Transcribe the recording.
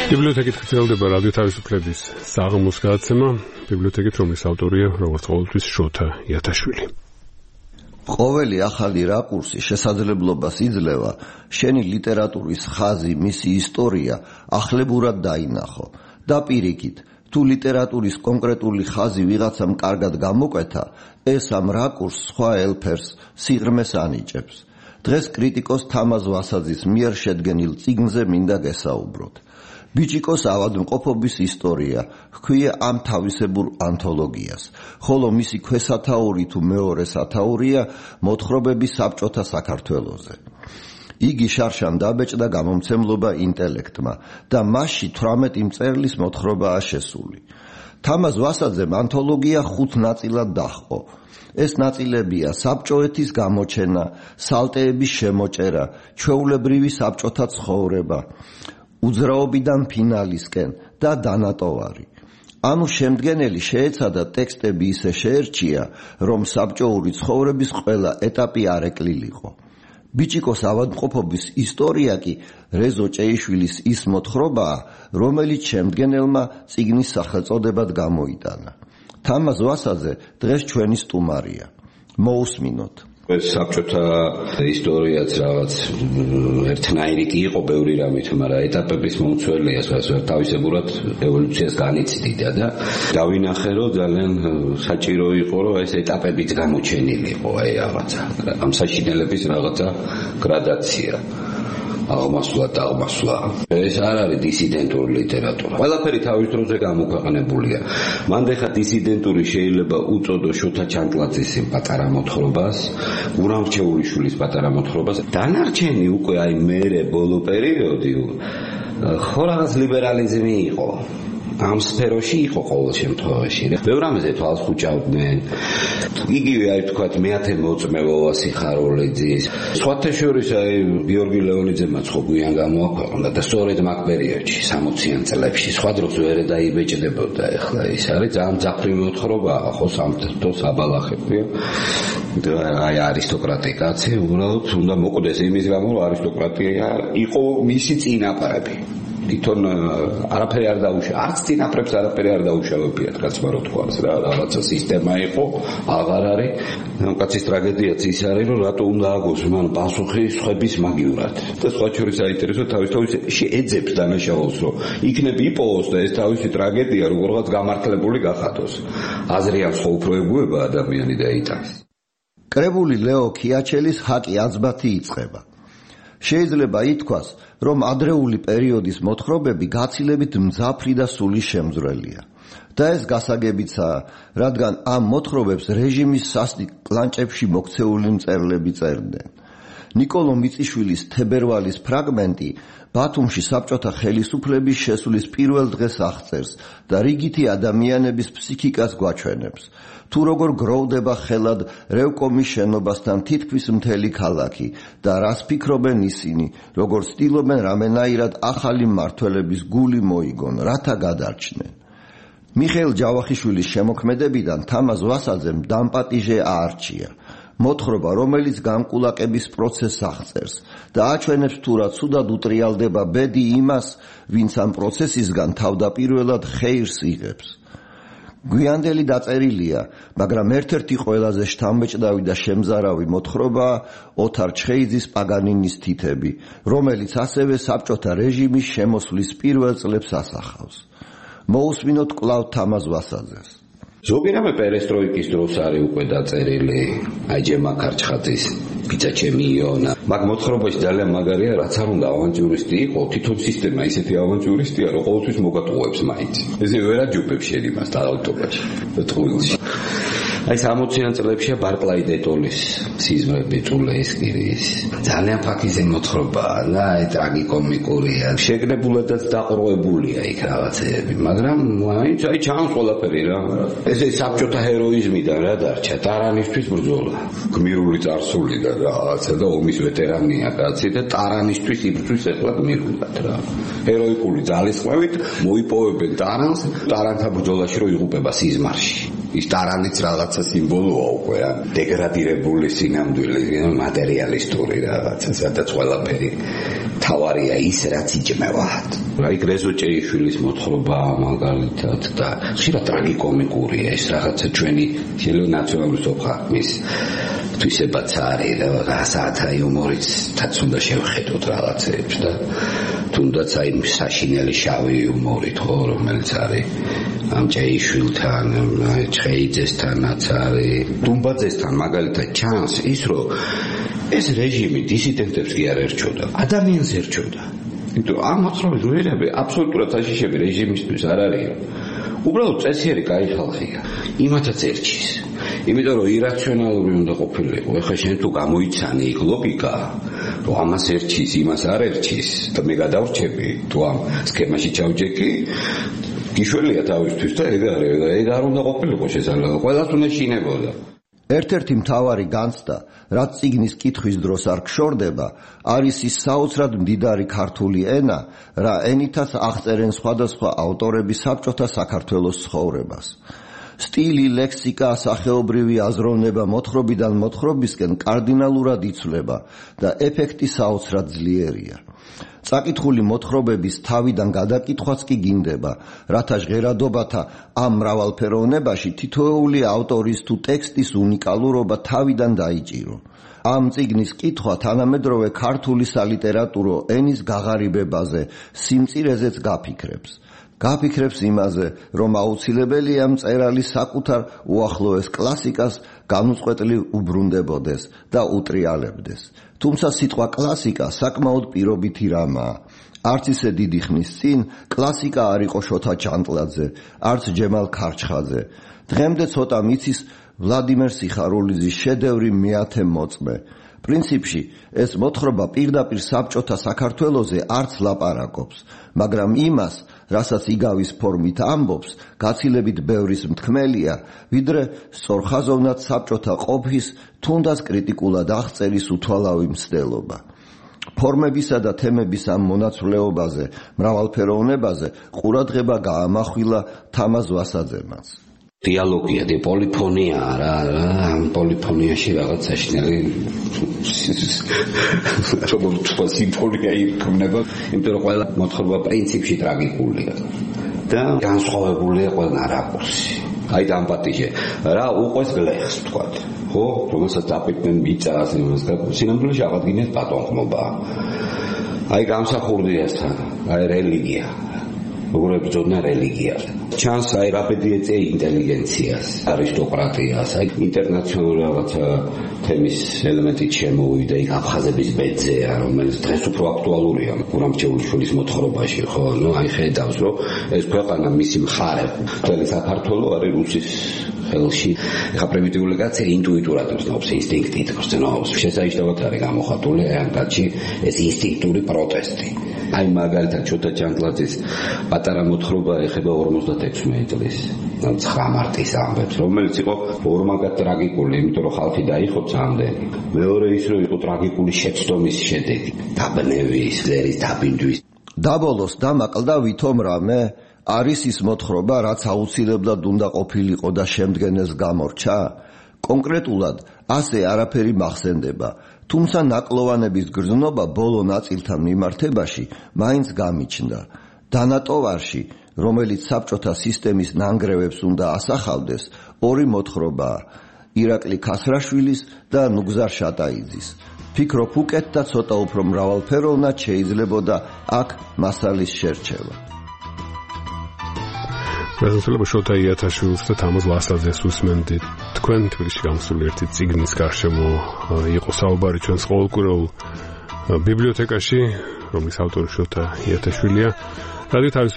ბიბლიოთეკით ვრცელდება რადიო თავისუფლების საღამოს გადაცემა. ბიბლიოთეკით, რომლის ავტორია, როგორც ყოველთვის, შოთა იათაშვილი. ყოველი ახალი რაკურსი შესაძლებლობას იძლევა შენი ლიტერატურის ხაზი, მისი ისტორია ახლებურად დაინახო და პირიქით, თუ ლიტერატურის კონკრეტული ხაზი ვიღაცამ კარგად გამოკვეთა, ეს ამ რაკურსს სხვა ელფერს სიღრმეს ანიჭებს. დღეს კრიტიკოს თამაზ ვასაძის მიერ შედგენილ წიგნზე მინდა გესაუბროთ. ბიჭიკოს ავადმყოფობის ისტორია ჰქვია ამ თავისებურ ანთოლოგიას, ხოლო მისი ქვესათაური თუ მეორე სათაურია მოთხრობები საბჭოთა საქართველოზე. იგი შარშან დაბეჭდა გამომცემლობა ინტელექტმა და მასში 18 მწერლის მოთხრობაა შესული. თამაზ ვასაძემ ანთოლოგია 5 ნაწილად დაჰყო. ეს ნაწილებია საბჭოეთის გამოჩენა, სალტეების შემოჭერა, ჩვეულებრივი საბჭოთა ცხოვრება, უძრაობიდან ფინალისკენ და დანატოვარი. ანუ შემდგენელი შეეცადა ტექსტები ისე შეერჩია, რომ საბჭოური ცხოვრების ყველა ეტაპი არ ეკლილიყო. ბიჭიკოს ავადმყოფობის ისტორია კი რეზო ჭეიშვილის ის მოთხრობაა, რომელიც შემდგენელმა წიგნის სახელწოდებად გამოიტანა. თამაზ ვასაძე დღეს ჩვენი სტუმარია. მოусმინოთ. ეს საბჭოთა ისტორიაც რაღაც ერთნაირი კი იყო ბევრი რამით, მაგრამ ეტაპების მომცველია, თავისებურად ევოლუციას განიცდიდა და დავინახე, რომ ძალიან საჭირო იყო, რომ ეს ეტაპებიც გამოჩენილიყო, რაღაცა ამ საშინელების რაღაცა გრადაცია. აღმასვლა. ეს არ არის დისიდენტური ლიტერატურა. ყველაფერი თავის დროზე გამოქვეყნებულია. მანდ ეხა დისიდენტური შეიძლება უწოდო შოთა ჩანტლაძის პატარა მოთხრობას, გურამრჩეულიშვილის პატარა მოთხრობას. დანარჩენი უკვე აი მერე ბოლო პერიოდი ხო რაღაც ლიბერალიზმი იყო. ამ სფეროში იყო ყოველ შემთხვევაში. ბევრ რამეზე თვალს ხუჭავდნენ. იგივე აი თქვათ მეათე მოწმე ვოვასი ხაროლიძის. სხვათა შორის აი გიორგი ლეონიძემაც ხო გვიან გამოაქვეყნა და სწორედ მაგ პერიოდში 60-იან წლებში სხვა დროს ვერ დაიბეჭდებოდა. ეხლა ის არის ძალიან ძაფრი მოთხრობაა, ხო სამთო საბალახებია. აი არისტოკრატი კაცი უბრალოდ უნდა მოკვდეს იმის გამო, რომ არისტოკრატია იყო მისი წინაპრები. თვითონ არაფერი არ დაუშვა, არც წინაპრებს არაფერი არ დაუშავებიათ, რაც მარო თქვას რა, რაღაცა სისტემა იყო, აღარ არის. კაცის ტრაგედიაც ის არის, რომ რატო უნდა აგოს მან პასუხი სხვების მაგივრად. და სხვა შორის საინტერესო თავის ეძებს დანაშაულს, რომ იქნებ იპოვოს და ეს თავისი ტრაგედია როგორღაც გამართლებული გახადოს. აზრი აქვს ხო უფრო ეგუება ადამიანი და იტანს. კრებული ლეო ქიაჩელის ჰაკი აცბათი იწყება. შეიძლება ითქვას, რომ ადრეული პერიოდის მოთხრობები გაცილებით მძაფრი და სული შემძვრელია. და ეს გასაგებიცაა, რადგან ამ მოთხრობებს რეჟიმის სასტიკ კლანჭებში მოქცეული მწერლები წერდნენ. ნიკოლო მიწიშვილის თებერვალის ფრაგმენტი ბათუმში საბჭოთა ხელისუფლების შესulis პირველ დღეს აღწერს და რიგითი ადამიანების ფსიქიკას გვაჩვენებს. თუ როგორ გროვდება ხელად რევკომის შენობასთან თითქმის მთელი ქალაქი და რას ფიქრობენ ისინი, როგორ ცდილობენ რამენაირად ახალი მმართველების გული მოიგონ, რათა გადარჩნენ. მიხეილ ჯავახიშვილის შემოქმედებიდან თამაზ ვასაძემ დამპატიჟე აარჩია. მოთხრობა, რომელიც გამკულაკების პროცესს აღწერს და აჩვენებს თუ რა ცუდად უტრიალდება ბედი იმას, ვინც ამ პროცესისგან თავდაპირველად ხეირს იღებს. გვიანდელი დაწერილია, მაგრამ ერთ-ერთი ყველაზე შთამბეჭდავი და შემზარავი მოთხრობაა ოთარ ჩხეიძის პაგანინის თითები, რომელიც ასევე საბჭოთა რეჟიმის შემოსვლის პირველ წლებს ასახავს. მოусმინოთ კვლავ თამაზ ვასაძეს. ზოგი რამე პერესტროიკის დროს არის უკვე დაწერილი, აი ჯემა ქარჩხაძის პიცა ჩემი იონა. მაგ მოთხრობაში ძალიან მაგარია, რაც არ უნდა ავანტიურისტი იყო, თვითონ სისტემა ისეთი ავანტიურისტია, რომ ყოველთვის მოგატყუებს მაინც. ესე ვერ აჯობებს შენ იმას თალტობაში და თულში. აი 60-იან წლებშია ბარკლაი დეტოლის სიზმრები ტულეისკირის. ძალიან ფაქიზი მოთხრობაა და აი ტრაგიკომიკურია. შეგნებულადაც დაყროებულია იქ რაღაცეები, მაგრამ მაინც აი ჩანს ყველაფერი რა. ეს საბჭოთა ჰეროიზმიდან რა დარჩა, ტარანისთვის ბრძოლა. გმირული წარსული და რაღაცა და ომის ვეტერანია კაცი და ტარანისთვის იბრძვის ეხლა გმირულად რა. ჰეროიკული ძალისხმევით მოიპოვებენ ტარანს, ტარანთა ბრძოლაში რო იღუპება სიზმარში. ის ტარანიც რაღაცა სიმბოლოა უკვე, დეგრადირებული სინამდვილე, მატერიალისტური რაღაცა, სადაც ყველაფერი თავარია ის რაც იჭმევათ. აი გრეზო ჭეიშვილის მოთხრობა მაგალითად და ხშირად ტრაგიკომიკურია ეს რაღაცა ჩვენი ნაციონალური სოფხმის თვისებაც არის და რასაც აი იუმორითაც უნდა შევხედოთ რაღაცებს და თუნდაც აი საშინელი შავი იუმორით ხო რომელიც არის ამ ჭეიშვილთან აი ჩხეიძესთანაც არის დუმბაძესთან მაგალითად ჩანს ის რომ ეს რეჟიმი დისიდენტებს კი არ ერჩოდა ადამიანს ერჩოდა იმიტომ ამ მოთხრობის ძვირები აბსოლუტურად საშიშები რეჟიმისთვის არ არის უბრალოდ წესიერი კაი ხალხია იმათაც ერჩის იმიტომ რომ ირაციონალური უნდა ყოფილიყო ეხლა შენ თუ გამოიცანი იქ ლოგიკა რომ ამას ერჩის იმას არ ერჩის და მე გადავრჩები თუ ამ სქემაში ჩავჯექი გიშველია თავისთვის და ეგ არ უნდა ყოფილიყო შესაძლებელი ყველას უნდა შინებოდა ერთ-ერთი მთავარი განცდა, რაც წიგნის კითხვის დროს არ გშორდება, არის ის საოცრად მდიდარი ქართული ენა, რა ენითაც აღწერენ სხვადასხვა ავტორები საბჭოთა საქართველოს ცხოვრებას. სტილი, ლექსიკა, სახეობრივი აზროვნება მოთხრობიდან მოთხრობისკენ კარდინალურად იცვლება და ეფექტი საოცრად ძლიერია. წაკითხული მოთხრობების თავიდან გადაკითხვაც კი გინდება, რათა ჟღერადობათა ამ მრავალფეროვნებაში თითოეული ავტორის თუ ტექსტის უნიკალურობა თავიდან დაიჭირო. ამ წიგნის კითხვა თანამედროვე ქართული სალიტერატურო ენის გაღარიბებაზე, სიმწირეზეც გაფიქრებს. გაფიქრებს იმაზე, რომ აუცილებელია მწერალი საკუთარ უახლოეს კლასიკას განუწყვეტლივ უბრუნდებოდეს და უტრიალებდეს. თუმცა სიტყვა კლასიკა საკმაოდ პირობითი რამაა. არც ისე დიდი ხნის წინ კლასიკა არ იყო შოთა ჩანტლაძე, არც ჯემალ ქარჩხაძე. დღემდე ცოტა მიცის ვლადიმერ სიხარულიძის შედევრი მეათე მოწმე. პრინციპში ეს მოთხრობა პირდაპირ საბჭოთა საქართველოზე არც ლაპარაკობს, მაგრამ იმას, რასაც იგავის ფორმით ამბობს, გაცილებით ბევრის მთქმელია, ვიდრე სწორხაზოვნად საბჭოთა ყოფის, თუნდაც კრიტიკულად აღწერის უთვალავი მცდელობა. ფორმებისა და თემების ამ მონაცვლეობაზე, მრავალფეროვნებაზე ყურადღება გაამახვილა თამაზ ვასაძემაც. დიალოგია, პოლიფონია რა, ამ პოლიფონიაში რაღაც საშინელი როგორც სიმფონია იქმნება, იმიტომ რომ ყველა მოთხრობა პრინციპში ტრაგიკულია და განსხვავებულია ყველა რაკურსი. აი და ამ პატიჟე რა უყვეს გლეხს ვთქვათ, ხო? რომელსაც დაპირდნენ მიწას იმას და სინამდვილეში აღადგინეს ბატონყმობა. აი გამსახურდიასთან, აი რელიგია როგორ ებრძოდნენ რელიგიას. ჩანს აი რაბედი ეწეა ინტელიგენციას, არისტოკრატიას, აი ინტერნაციონალური რაღაცა თემის ელემენტით შემოვიდა იქ აფხაზების ბედზეა, რომელიც დღეს უფრო აქტუალურია გურამ რჩეულიშვილის მოთხრობაში, ხო? ნუ აი ხედავს, რომ ეს ქვეყანა მისი მხარე, მთელი საქართველო არის რუსის ხელში. ეხა პრიმიტიული კაცი ინტუიტურად ვცნობს, ინსტინქტით ვცნობს. შესანიშნავად არის გამოხატული ამ კაცში ეს ინსტინქტური პროტესტი. აი მაგალითად შოთა ჩანტლაძის პატარა მოთხრობა ეხება 56 წლის 9 მარტის ამბებს, რომელიც იყო ორმაგად ტრაგიკული, იმიტომ რომ ხალხი დაიხოც ამდენი. მეორე ის რომ იყო ტრაგიკული შეცდომის შედეგი, დაბნევის, ლერის დაბინდვის. დაბოლოს დამაკლდა ვითომ რამე არის ის მოთხრობა, რაც აუცილებლად უნდა ყოფილიყო და შემდგენელს გამორჩა? კონკრეტულად ასე არაფერი მახსენდება, თუმცა ნაკლოვანების გრძნობა ბოლო ნაწილთან მიმართებაში მაინც გამიჩნდა. დანატოვარში, რომელიც საბჭოთა სისტემის ნანგრევებს უნდა ასახავდეს, ორი მოთხრობაა: ირაკლი ქასრაშვილის და ნუგზარ შატაიძის. ფიქრობ უკეთ და ცოტა უფრო მრავალფეროვნად შეიძლებოდა აქ მასალის შერჩევა. მადლობა შოთა იათაშვილს და თამაზ ვასაძეს უსმენდით. თქვენ თბილისში გამოსული ერთი წიგნის გარშემო იყო საუბარი ჩვენს ყოველკვირეულ ბიბლიოთეკაში, რომლის ავტორი შოთა იათაშვილია. რადიო